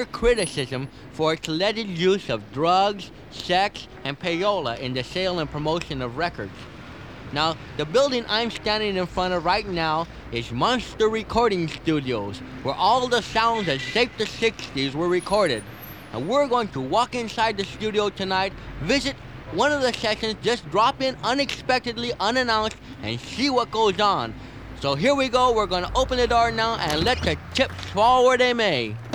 criticism for its alleged use of drugs, sex, and payola in the sale and promotion of records. Now, the building I'm standing in front of right now is Monster Recording Studios, where all the sounds that shaped the 60s were recorded. And we're going to walk inside the studio tonight, visit one of the sessions, just drop in unexpectedly, unannounced, and see what goes on. So here we go, we're going to open the door now and let the chips fall where they may.